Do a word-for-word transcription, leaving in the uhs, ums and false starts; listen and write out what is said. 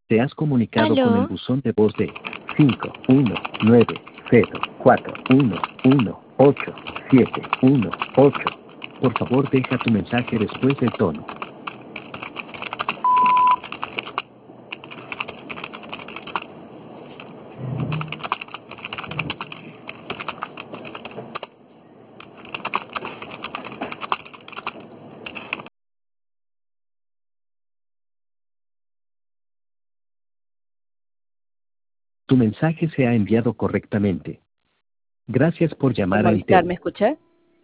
Te has comunicado con el ¿Aló? buzón de voz de cinco uno nueve cero cuatro uno uno ocho siete uno ocho. Por favor, deja tu mensaje después del tono. Tu mensaje se ha enviado correctamente. Gracias por Por llamar a Movistar, ¿me Entel. escucha?